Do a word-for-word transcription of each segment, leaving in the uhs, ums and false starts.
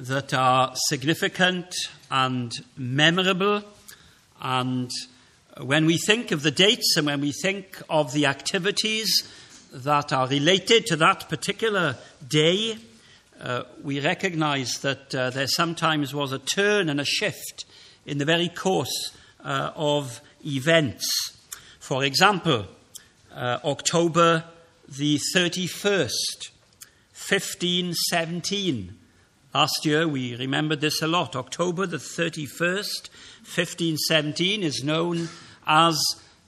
that are significant and memorable. And when we think of the dates and when we think of the activities that are related to that particular day, uh, we recognize that uh, there sometimes was a turn and a shift in the very course uh, of events. For example, uh, October the thirty-first, fifteen seventeen. Last year we remembered this a lot. October the thirty-first, fifteen seventeen is known as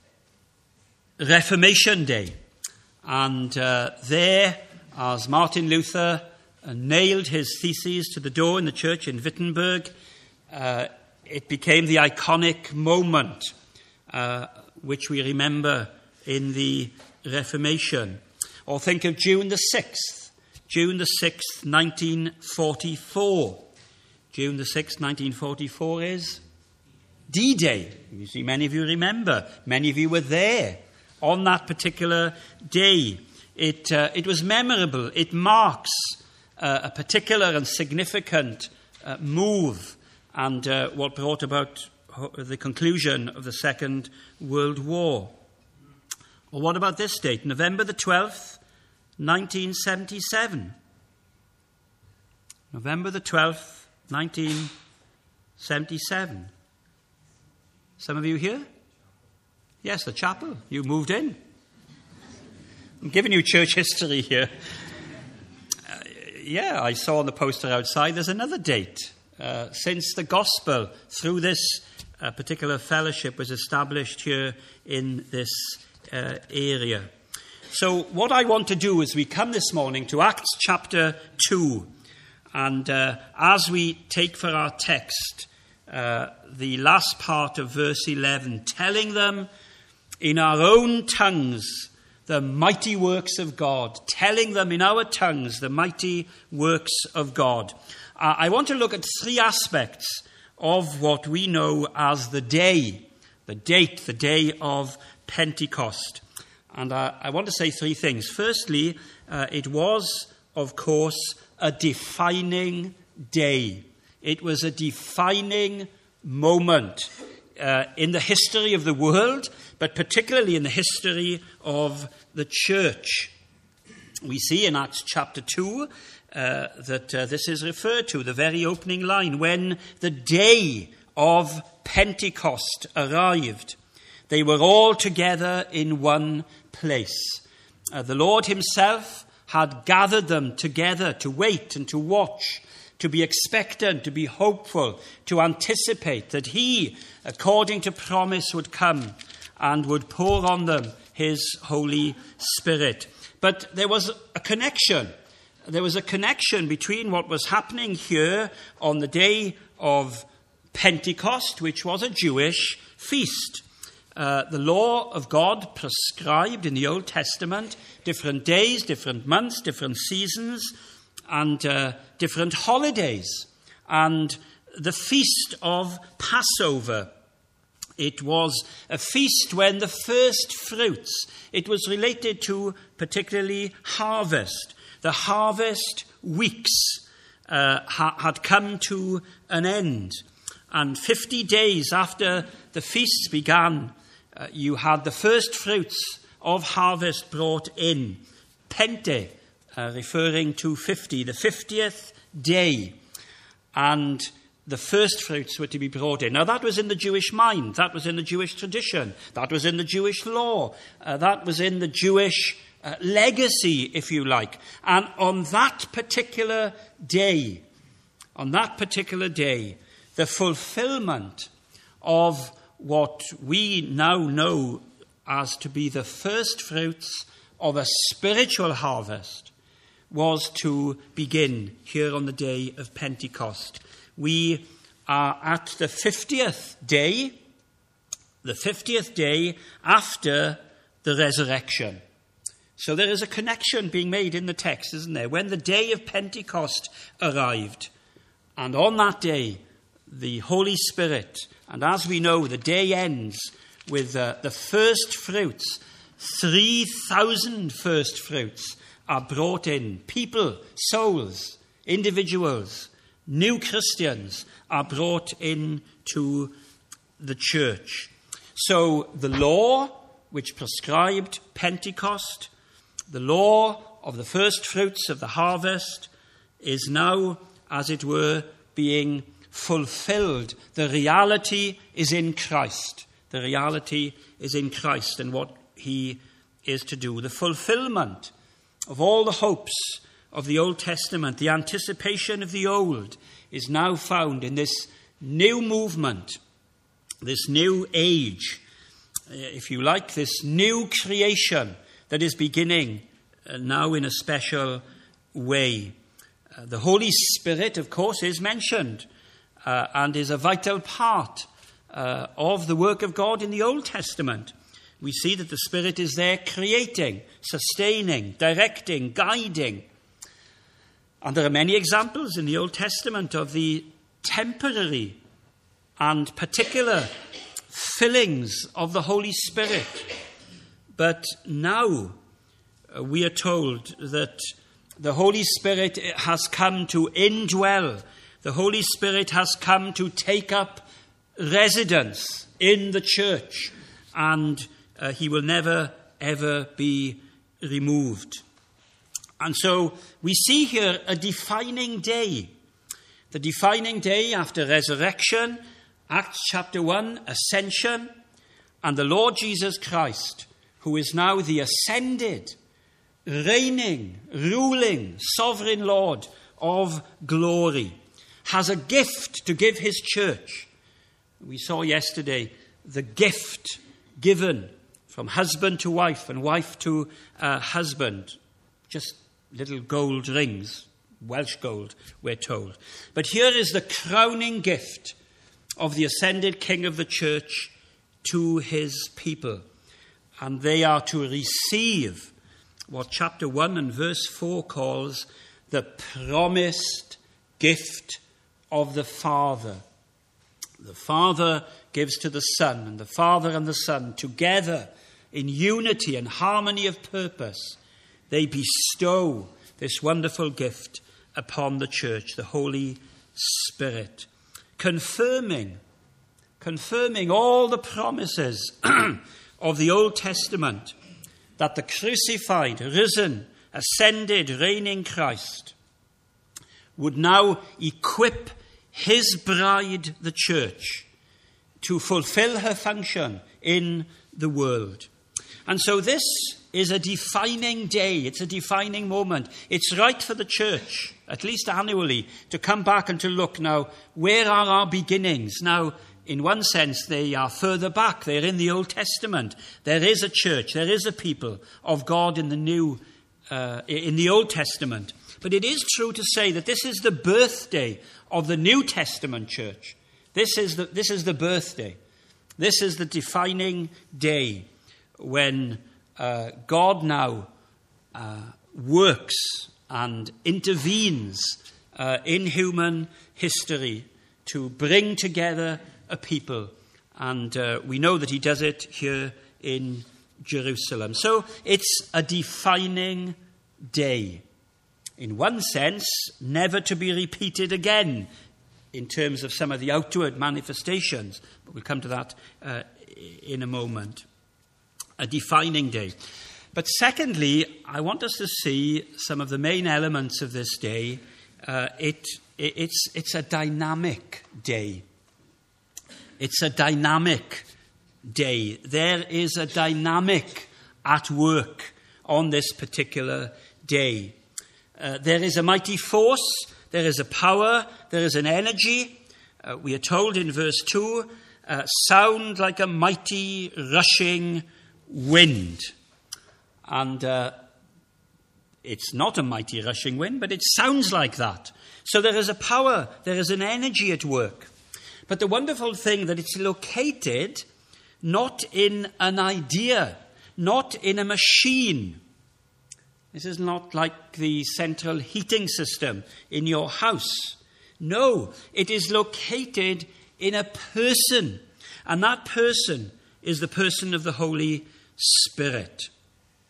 Reformation Day. And uh, there, as Martin Luther uh, nailed his theses to the door in the church in Wittenberg, uh, it became the iconic moment uh, which we remember in the Reformation. Or think of June the sixth. June the sixth, nineteen forty-four. June the sixth, nineteen forty-four is D-Day. You see, many of you remember. Many of you were there on that particular day. It, uh, it was memorable. It marks uh, a particular and significant uh, move and uh, what brought about the conclusion of the Second World War. Or what about this date? November the twelfth, nineteen seventy-seven. November the twelfth, nineteen seventy-seven. Some of you here? Yes, the chapel. You moved in. I'm giving you church history here. Uh, yeah, I saw on the poster outside there's another date. Uh, since the gospel through this uh, particular fellowship was established here in this uh, area. So what I want to do is we come this morning to Acts chapter two. And uh, as we take for our text uh, the last part of verse eleven, telling them in our own tongues the mighty works of God, telling them in our tongues the mighty works of God. Uh, I want to look at three aspects of what we know as the day, the date, the day of Pentecost. And uh, I want to say three things. Firstly, uh, it was, of course, a defining day. It was a defining moment uh, in the history of the world, but particularly in the history of the church. We see in Acts chapter two uh, that uh, this is referred to, the very opening line, when the day of Pentecost arrived. They were all together in one place. Uh, the Lord himself had gathered them together to wait and to watch, to be expectant, to be hopeful, to anticipate that he, according to promise, would come and would pour on them his Holy Spirit. But there was a connection. There was a connection between what was happening here on the day of Pentecost, which was a Jewish feast. Uh, the law of God prescribed in the Old Testament different days, different months, different seasons, and uh, different holidays. And the feast of Passover, it was a feast when the first fruits, it was related to particularly harvest. The harvest weeks uh, ha- had come to an end. And fifty days after the feasts began, uh, you had the first fruits of harvest brought in. Pente, uh, referring to fifty, the fiftieth day. And the first fruits were to be brought in. Now that was in the Jewish mind. That was in the Jewish tradition. That was in the Jewish law. Uh, that was in the Jewish uh, legacy, if you like. And on that particular day, on that particular day, the fulfillment of what we now know as to be the first fruits of a spiritual harvest was to begin here on the day of Pentecost. We are at the fiftieth day, the fiftieth day after the resurrection. So there is a connection being made in the text, isn't there? When the day of Pentecost arrived, and on that day, the Holy Spirit, and as we know, the day ends with uh, the first fruits, three thousand first fruits are brought in. People, souls, individuals, new Christians are brought into the church. So the law which prescribed Pentecost, the law of the first fruits of the harvest, is now, as it were, being fulfilled. The reality is in Christ. The reality is in Christ and what he is to do. The fulfillment of all the hopes of the Old Testament, the anticipation of the old, is now found in this new movement, this new age, if you like, this new creation that is beginning now in a special way. Uh, the Holy Spirit, of course, is mentioned uh, and is a vital part uh, of the work of God in the Old Testament. We see that the Spirit is there creating, sustaining, directing, guiding. And there are many examples in the Old Testament of the temporary and particular fillings of the Holy Spirit. But now uh, we are told that the Holy Spirit has come to indwell. The Holy Spirit has come to take up residence in the church, and uh, he will never, ever be removed. And so we see here a defining day. The defining day after resurrection, Acts chapter one, ascension, and the Lord Jesus Christ, who is now the ascended, reigning, ruling, sovereign Lord of glory, has a gift to give his church. We saw yesterday the gift given from husband to wife and wife to uh, husband. Just little gold rings, Welsh gold, we're told. But here is the crowning gift of the ascended King of the church to his people. And they are to receive what chapter one and verse four calls the promised gift of the Father. The Father gives to the Son, and the Father and the Son together in unity and harmony of purpose, they bestow this wonderful gift upon the church, the Holy Spirit, confirming, confirming all the promises of the Old Testament, that the crucified, risen, ascended, reigning Christ would now equip his bride, the church, to fulfill her function in the world. And so this is a defining day. It's a defining moment. It's right for the church, at least annually, to come back and to look now, where are our beginnings? Now, in one sense, they are further back. They're in the Old Testament. There is a church. There is a people of God in the New, uh, in the Old Testament. But it is true to say that this is the birthday of the New Testament church. This is the, this is the birthday. This is the defining day when uh, God now uh, works and intervenes uh, in human history to bring together a people. And uh, we know that he does it here in Jerusalem. So it's a defining day. In one sense, never to be repeated again in terms of some of the outward manifestations. But we'll come to that uh, in a moment. A defining day. But secondly, I want us to see some of the main elements of this day. Uh, it, it, it's, it's a dynamic day. It's a dynamic day. There is a dynamic at work on this particular day. Uh, there is a mighty force, there is a power, there is an energy. Uh, we are told in verse two, uh, sound like a mighty rushing wind. And uh, it's not a mighty rushing wind, but it sounds like that. So there is a power, there is an energy at work. But the wonderful thing that it's located not in an idea, not in a machine. This is not like the central heating system in your house. No, it is located in a person. And that person is the person of the Holy Spirit.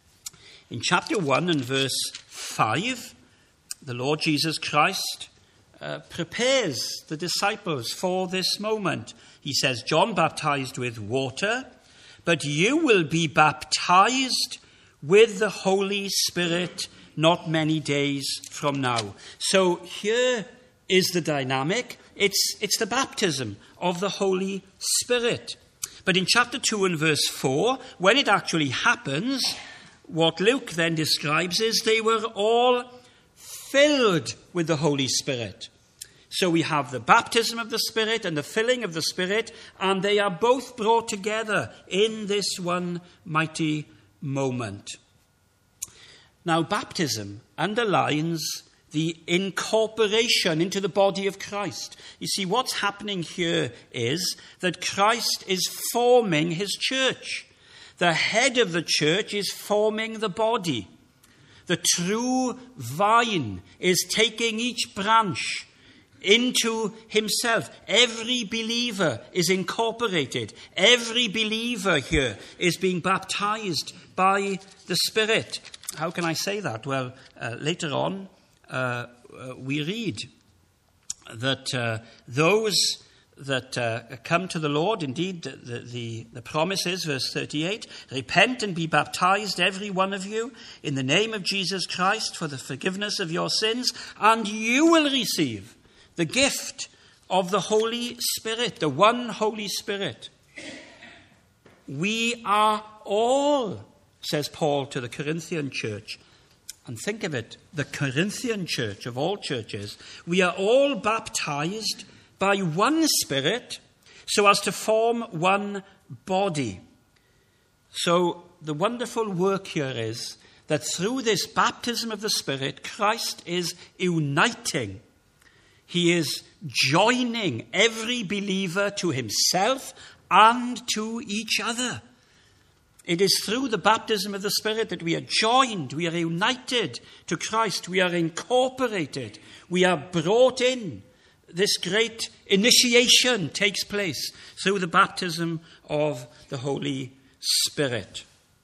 In chapter one and verse five, the Lord Jesus Christ uh, prepares the disciples for this moment. He says, John baptized with water, but you will be baptized with the Holy Spirit not many days from now. So here is the dynamic. It's, it's the baptism of the Holy Spirit. But in chapter two and verse four, when it actually happens, what Luke then describes is they were all filled with the Holy Spirit. So we have the baptism of the Spirit and the filling of the Spirit, and they are both brought together in this one mighty moment. Now, baptism underlines the incorporation into the body of Christ. You see, what's happening here is that Christ is forming his church. The head of the church is forming the body. The true vine is taking each branch into himself. Every believer is incorporated. Every believer here is being baptized by the Spirit. How can I say that? Well, uh, later on, uh, uh, we read that uh, those that uh, come to the Lord, indeed, the, the, the promise is, verse thirty-eight, repent and be baptized, every one of you, in the name of Jesus Christ for the forgiveness of your sins, and you will receive the gift of the Holy Spirit, the one Holy Spirit. We are all, says Paul to the Corinthian church, and think of it, the Corinthian church of all churches, we are all baptized by one Spirit so as to form one body. So the wonderful work here is that through this baptism of the Spirit, Christ is uniting. He is joining every believer to himself and to each other. It is through the baptism of the Spirit that we are joined, we are united to Christ, we are incorporated, we are brought in. This great initiation takes place through the baptism of the Holy Spirit.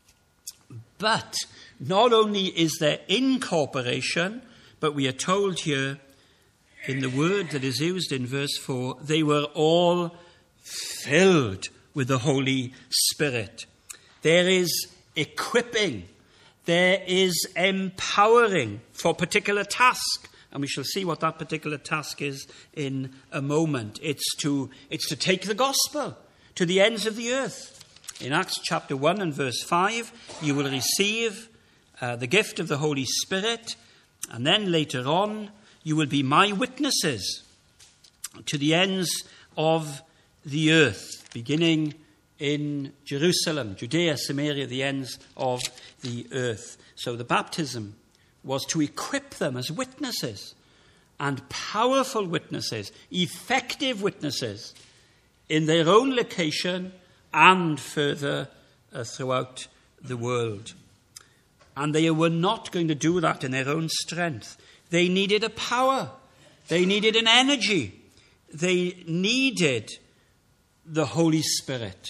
But not only is there incorporation, but we are told here in the word that is used in verse four, they were all filled with the Holy Spirit. There is equipping, there is empowering for a particular task. And we shall see what that particular task is in a moment. It's to, it's to take the gospel to the ends of the earth. In Acts chapter one and verse five, you will receive uh, the gift of the Holy Spirit. And then later on, you will be my witnesses to the ends of the earth, beginning in Jerusalem, Judea, Samaria, the ends of the earth. So the baptism was to equip them as witnesses, and powerful witnesses, effective witnesses in their own location and further uh, throughout the world. And they were not going to do that in their own strength. They needed a power. They needed an energy. They needed the Holy Spirit.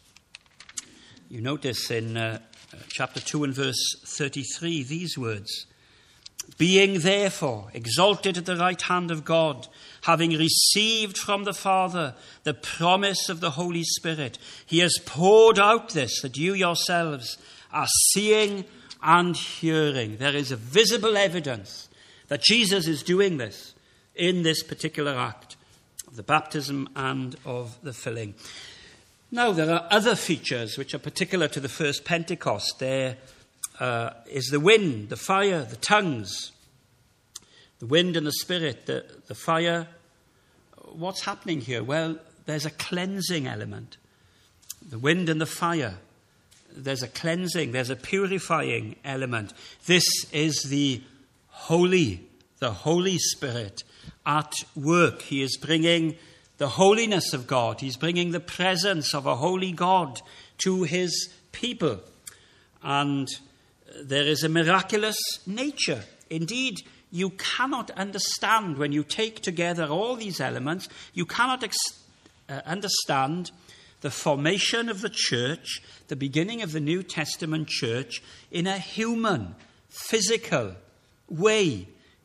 You notice in uh, chapter two and verse thirty-three these words, being therefore exalted at the right hand of God, having received from the Father the promise of the Holy Spirit, he has poured out this, that you yourselves are seeing and hearing. There is a visible evidence that Jesus is doing this in this particular act of the baptism and of the filling. Now, there are other features which are particular to the first Pentecost. There uh, is the wind, the fire, the tongues. The wind and the Spirit, the, the fire. What's happening here? Well, there's a cleansing element. The wind and the fire. There's a cleansing, there's a purifying element. This is the Holy, the Holy Spirit at work. He is bringing the holiness of God. He's bringing the presence of a holy God to his people. And there is a miraculous nature. Indeed, you cannot understand, when you take together all these elements, you cannot ex- uh, understand the formation of the church, the beginning of the New Testament church, in a human, physical way.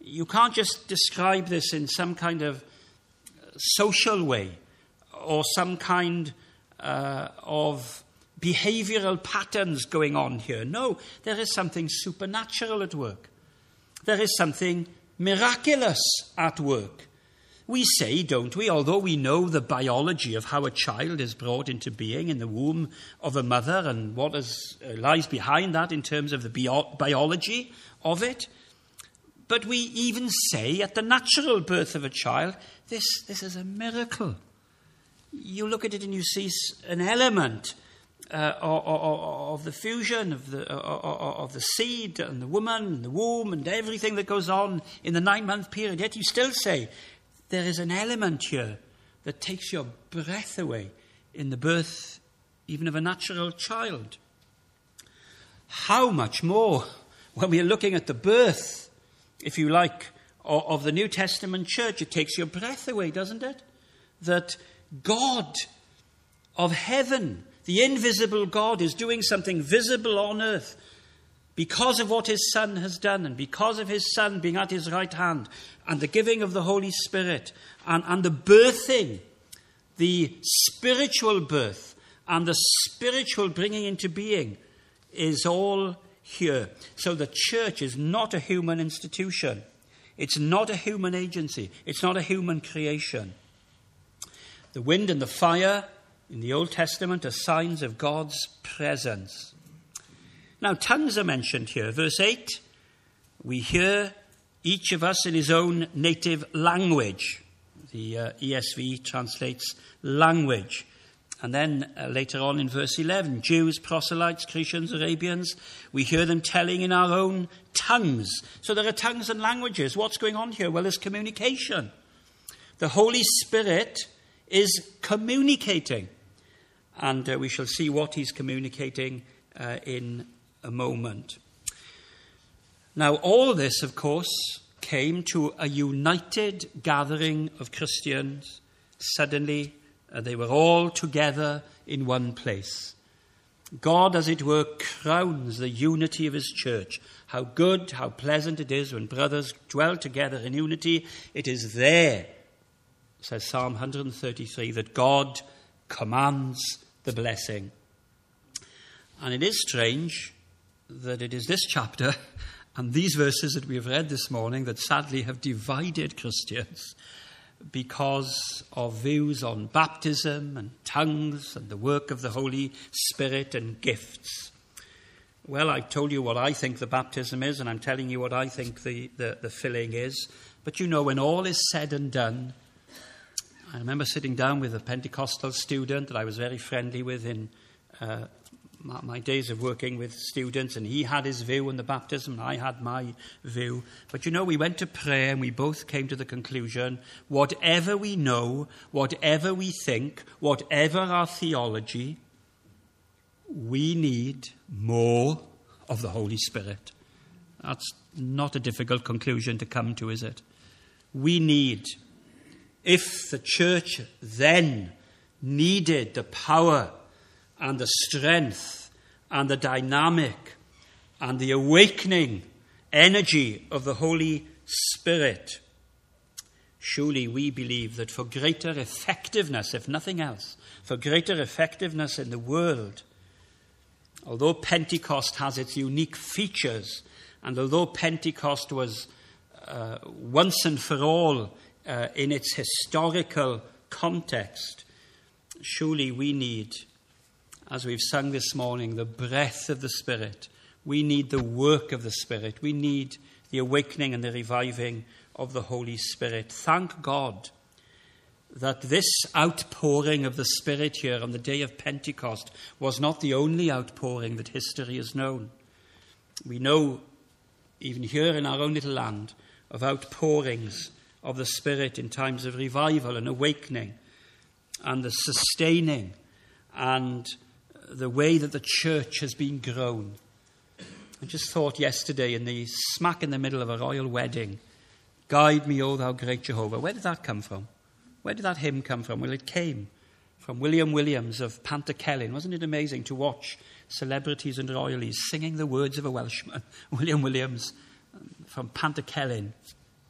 you can't just describe this in some kind of social way or some kind uh, of behavioral patterns going on here. No, there is something supernatural at work. There is something miraculous at work. We say, don't we, although we know the biology of how a child is brought into being in the womb of a mother and what is, uh, lies behind that in terms of the bio- biology of it, but we even say at the natural birth of a child, this, this is a miracle. You look at it and you see an element uh, of, of the fusion of the, of the seed and the woman and the womb and everything that goes on in the nine-month period. Yet you still say, there is an element here that takes your breath away in the birth even of a natural child. How much more when we are looking at the birth, if you like, of the New Testament church? It takes your breath away, doesn't it? That God of heaven, the invisible God, is doing something visible on earth because of what his Son has done, and because of his Son being at his right hand, and the giving of the Holy Spirit, and, and the birthing, the spiritual birth, and the spiritual bringing into being is all here. So the church is not a human institution. It's not a human agency. It's not a human creation. The wind and the fire in the Old Testament are signs of God's presence. Now, tongues are mentioned here. Verse eight, we hear each of us in his own native language. The uh, E S V translates language. And then uh, later on in verse eleven, Jews, proselytes, Cretians, Arabians, we hear them telling in our own tongues. So there are tongues and languages. What's going on here? Well, there's communication. The Holy Spirit is communicating. And uh, we shall see what he's communicating uh, in a moment. Now, all this, of course, came to a united gathering of Christians. Suddenly, uh, they were all together in one place. God, as it were, crowns the unity of his church. How good, how pleasant it is when brothers dwell together in unity. It is there, says Psalm one thirty-three, that God commands the blessing. And it is strange that it is this chapter and these verses that we have read this morning that sadly have divided Christians because of views on baptism and tongues and the work of the Holy Spirit and gifts. Well, I've told you what I think the baptism is, and I'm telling you what I think the, the, the filling is. But you know, when all is said and done, I remember sitting down with a Pentecostal student that I was very friendly with in uh, my, my days of working with students, and he had his view on the baptism, and I had my view. But you know, we went to prayer and we both came to the conclusion, whatever we know, whatever we think, whatever our theology, we need more of the Holy Spirit. That's not a difficult conclusion to come to, is it? We need... If the church then needed the power and the strength and the dynamic and the awakening energy of the Holy Spirit, surely we believe that for greater effectiveness, if nothing else, for greater effectiveness in the world, although Pentecost has its unique features, and although Pentecost was uh, once and for all Uh, in its historical context, surely we need, as we've sung this morning, the breath of the Spirit. We need the work of the Spirit. We need the awakening and the reviving of the Holy Spirit. Thank God that this outpouring of the Spirit here on the day of Pentecost was not the only outpouring that history has known. We know, even here in our own little land, of outpourings of the Spirit in times of revival and awakening, and the sustaining and the way that the church has been grown. I just thought yesterday, in the smack in the middle of a royal wedding, guide me, O thou great Jehovah. Where did that come from? Where did that hymn come from? Well, it came from William Williams of Pantycelyn. Wasn't it amazing to watch celebrities and royalties singing the words of a Welshman? William Williams from Pantycelyn.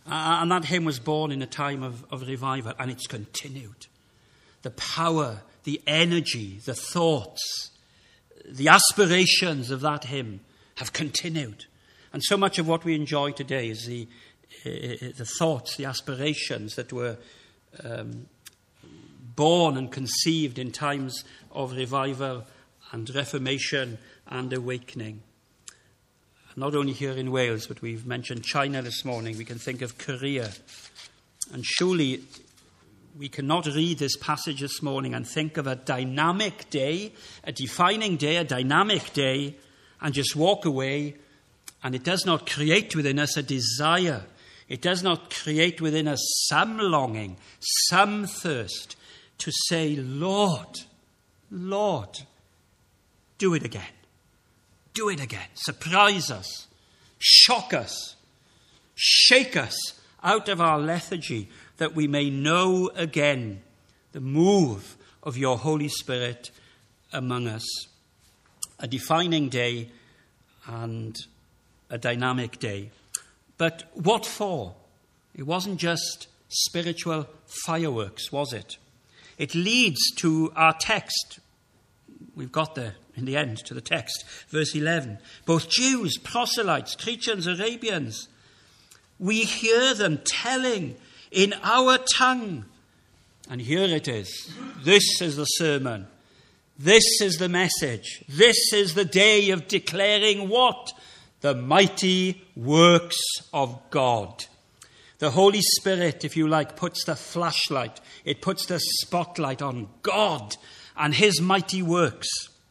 Uh, and that hymn was born in a time of, of revival, and it's continued. The power, the energy, the thoughts, the aspirations of that hymn have continued. And so much of what we enjoy today is the, uh, the thoughts, the aspirations that were um, born and conceived in times of revival and reformation and awakening. Not only here in Wales, but we've mentioned China this morning. We can think of Korea. And surely we cannot read this passage this morning and think of a dynamic day, a defining day, a dynamic day, and just walk away, and it does not create within us a desire. It does not create within us some longing, some thirst to say, Lord, Lord, do it again. Do it again. Surprise us. Shock us. Shake us out of our lethargy, that we may know again the move of your Holy Spirit among us. A defining day and a dynamic day. But what for? It wasn't just spiritual fireworks, was it? It leads to our text. We've got there in the end to the text. Verse eleven. Both Jews, proselytes, Cretans, Arabians, we hear them telling in our tongue. And here it is. This is the sermon. This is the message. This is the day of declaring what? The mighty works of God. The Holy Spirit, if you like, puts the flashlight. It puts the spotlight on God and his mighty works.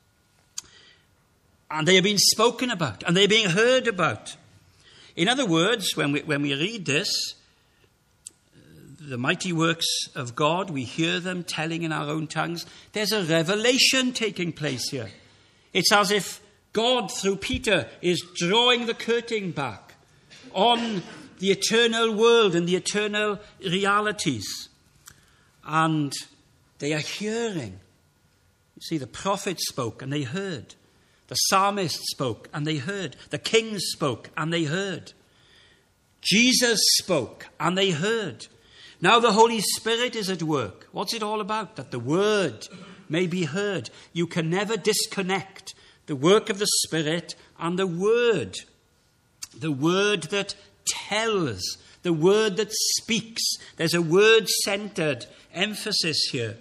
And they are being spoken about, and they are being heard about. In other words, when we, when we read this, the mighty works of God, we hear them telling in our own tongues. There's a revelation taking place here. It's as if God, through Peter, is drawing the curtain back on the eternal world and the eternal realities. And they are hearing. You see, the prophets spoke and they heard. The psalmist spoke and they heard. The kings spoke and they heard. Jesus spoke and they heard. Now the Holy Spirit is at work. What's it all about? That the word may be heard. You can never disconnect the work of the Spirit and the word. The word that tells. The word that speaks. There's a word-centered emphasis here.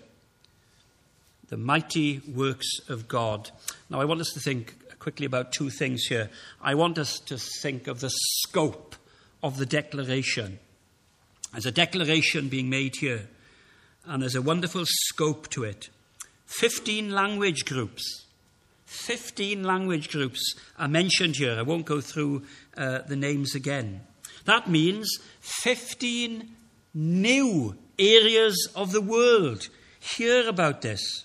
The mighty works of God. Now I want us to think quickly about two things here. I want us to think of the scope of the declaration. There's a declaration being made here, and there's a wonderful scope to it. Fifteen language groups. Fifteen language groups are mentioned here. I won't go through uh, the names again. That means fifteen new areas of the world hear about this.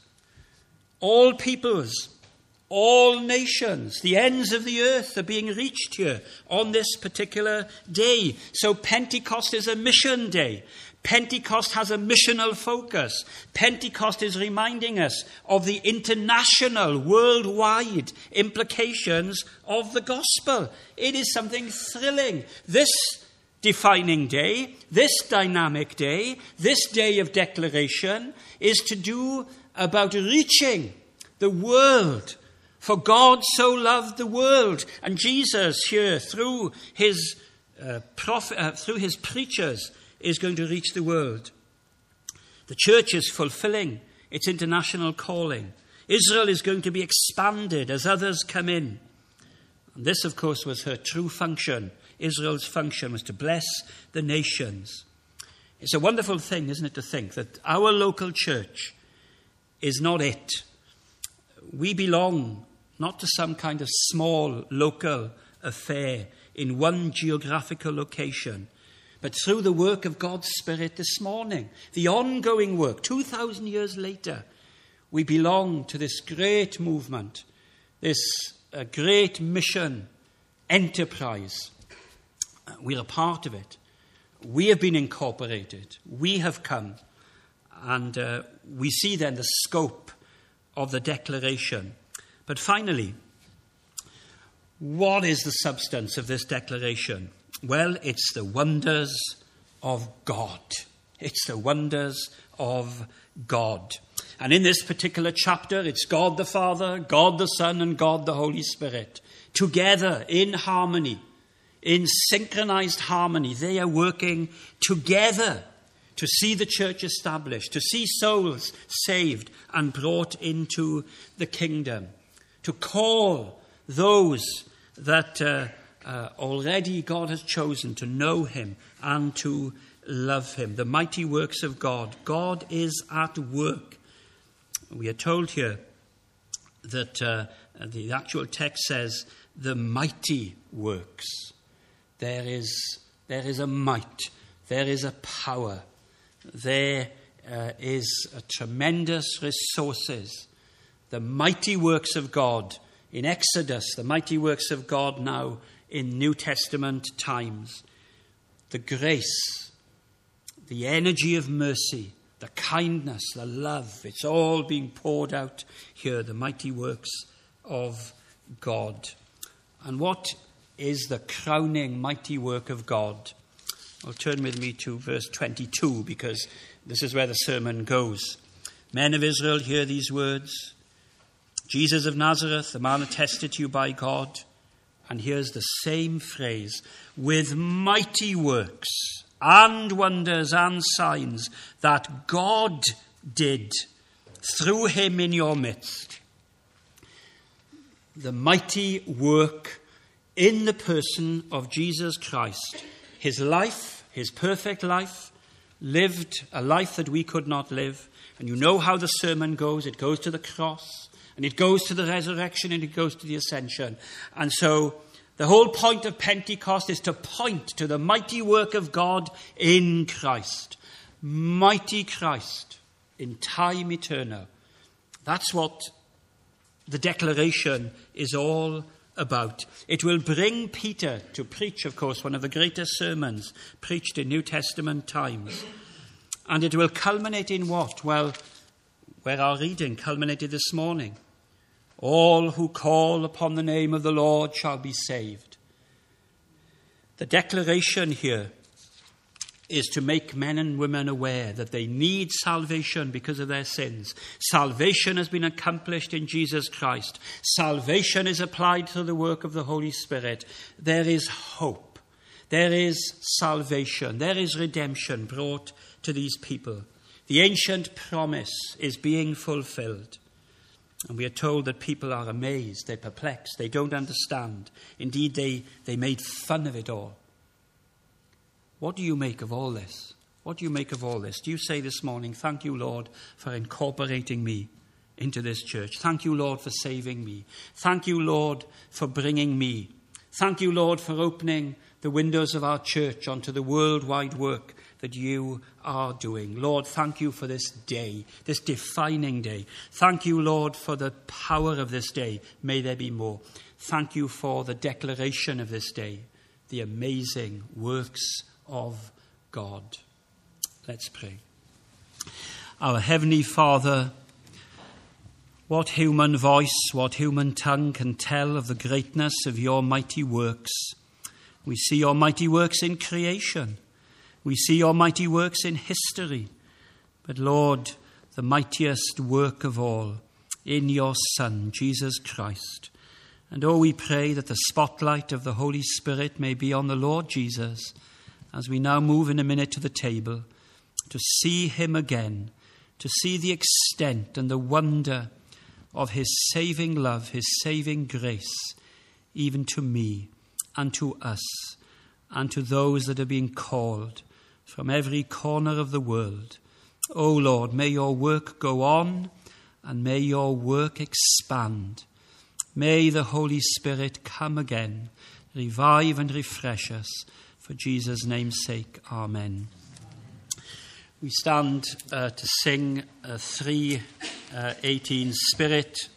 All peoples, all nations, the ends of the earth are being reached here on this particular day. So Pentecost is a mission day. Pentecost has a missional focus. Pentecost is reminding us of the international, worldwide implications of the gospel. It is something thrilling. This defining day, this dynamic day, this day of declaration is to do about reaching the world. For God so loved the world. And Jesus here, through his uh, prophet, uh, through his preachers, is going to reach the world. The church is fulfilling its international calling. Israel is going to be expanded as others come in. And this, of course, was her true function. Israel's function was to bless the nations. It's a wonderful thing, isn't it, to think that our local church is not it. We belong not to some kind of small local affair in one geographical location, but through the work of God's Spirit this morning, the ongoing work, two thousand years later, we belong to this great movement, this uh, great mission enterprise. We're a part of it. We have been incorporated. We have come. And uh, we see then the scope of the declaration. But finally, what is the substance of this declaration? Well, it's the wonders of God. It's the wonders of God. And in this particular chapter, it's God the Father, God the Son, and God the Holy Spirit. Together, in harmony, in synchronized harmony, they are working together to see the church established, to see souls saved and brought into the kingdom, to call those that uh, uh, already God has chosen to know him and to love him. The mighty works of God. God is at work. We are told here that uh, the actual text says the mighty works. There is, there is a might. There is a power. There uh, is a tremendous resources. The mighty works of God in Exodus, the mighty works of God now in New Testament times. The grace, the energy of mercy, the kindness, the love, it's all being poured out here, the mighty works of God. And what is the crowning mighty work of God? Well, turn with me to verse twenty-two, because this is where the sermon goes. Men of Israel, hear these words. Jesus of Nazareth, the man attested to you by God. And here's the same phrase, with mighty works and wonders and signs that God did through him in your midst. The mighty work in the person of Jesus Christ. His life, his perfect life, lived a life that we could not live. And you know how the sermon goes. It goes to the cross, and it goes to the resurrection, and it goes to the ascension. And so the whole point of Pentecost is to point to the mighty work of God in Christ. Mighty Christ in time eternal. That's what the declaration is all about. It will bring Peter to preach, of course, one of the greatest sermons preached in New Testament times. And it will culminate in what? Well, where our reading culminated this morning. All who call upon the name of the Lord shall be saved. The declaration here is to make men and women aware that they need salvation because of their sins. Salvation has been accomplished in Jesus Christ. Salvation is applied through the work of the Holy Spirit. There is hope. There is salvation. There is redemption brought to these people. The ancient promise is being fulfilled. And we are told that people are amazed, they're perplexed, they don't understand. Indeed, they, they made fun of it all. What do you make of all this? What do you make of all this? Do you say this morning, thank you, Lord, for incorporating me into this church. Thank you, Lord, for saving me. Thank you, Lord, for bringing me. Thank you, Lord, for opening the windows of our church onto the worldwide work that you are doing. Lord, thank you for this day, this defining day. Thank you, Lord, for the power of this day. May there be more. Thank you for the declaration of this day, the amazing works of God. Let's pray. Our Heavenly Father, what human voice, what human tongue can tell of the greatness of your mighty works? We see your mighty works in creation. We see your mighty works in history. But Lord, the mightiest work of all, in your Son, Jesus Christ. And oh, we pray that the spotlight of the Holy Spirit may be on the Lord Jesus, as we now move in a minute to the table, to see him again, to see the extent and the wonder of his saving love, his saving grace, even to me and to us and to those that are being called from every corner of the world. O Lord, may your work go on and may your work expand. May the Holy Spirit come again, revive and refresh us. For Jesus' name's sake, amen. We stand uh, to sing uh, three eighteen, Spirit,